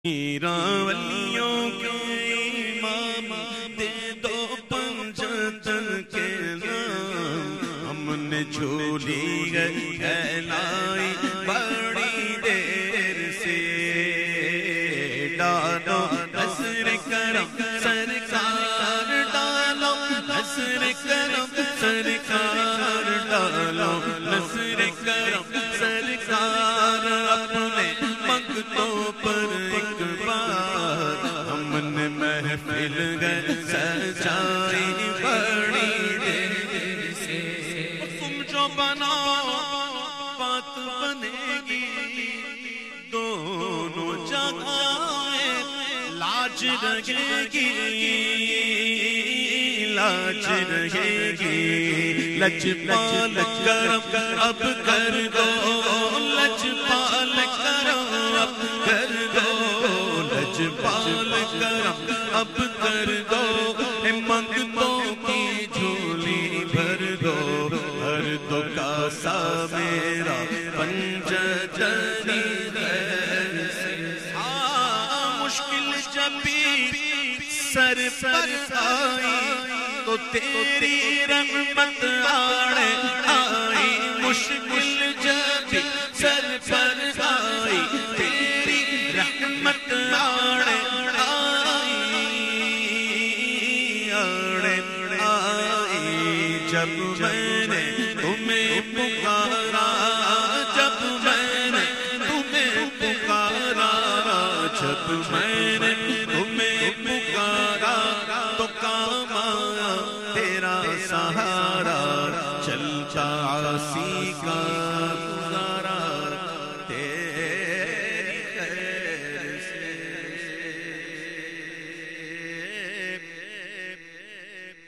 ولیوں کے امام دے دو پنجتن کے نام، ہم نے جھولی گئی کہلائی بڑی دیر سے، ڈالو نصر کرم سرکار، ڈالو نصر کرم سرکار، ڈالو نصر کرم سرکار، اپنے منگتوں پر ایک بار ہم نے محفل گئے سجائی بڑی دیر سے، تم جو بناؤ بات بنے گی، دونوں جگہیں لاج رہے گی، لاج رہے گی، لجپال کرم اب کر دو، لجپال کرم اب کر دو، لجپال کرم اب کر دو، منگتوں کی جھولی بھر دو، ہر دو کاسا میرا پنجتنی خیر سے، مشکل جب بھی سر پر آئی تو تیری رحمت آڑے آئی، مشکل جب بھی سر پر آئی تیری رحمت آڑے آئی، آڑے آئی، جب میں نے تمہیں پکارا، جب میں نے تمہیں پکارا، جب میں نے